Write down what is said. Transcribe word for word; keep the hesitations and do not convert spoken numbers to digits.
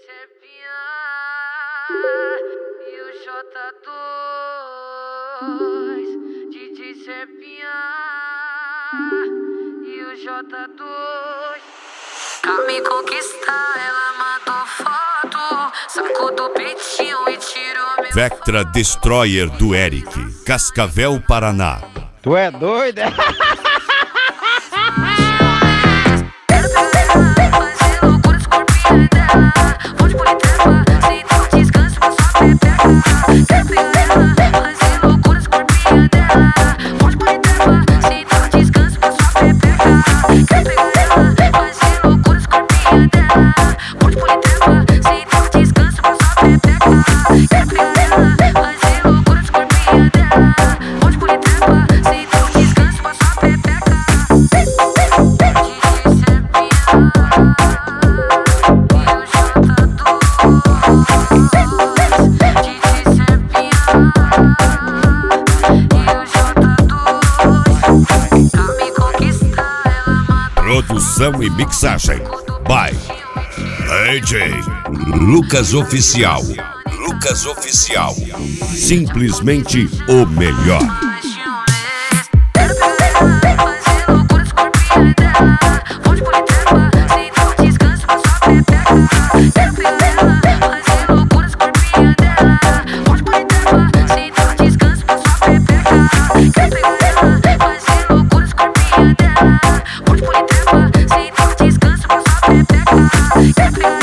Sepinha e o J dois, D J Sepinha e o J dois. Pra me conquistar, ela mandou foto, sacou do peitinho e tirou meu Vectra Destroyer do Eric, Cascavel, Paraná. Tu é doido, é? Produção e mixagem by D J Lucas Oficial. Lucas Oficial. Simplesmente o melhor. Descanso, só pepeca.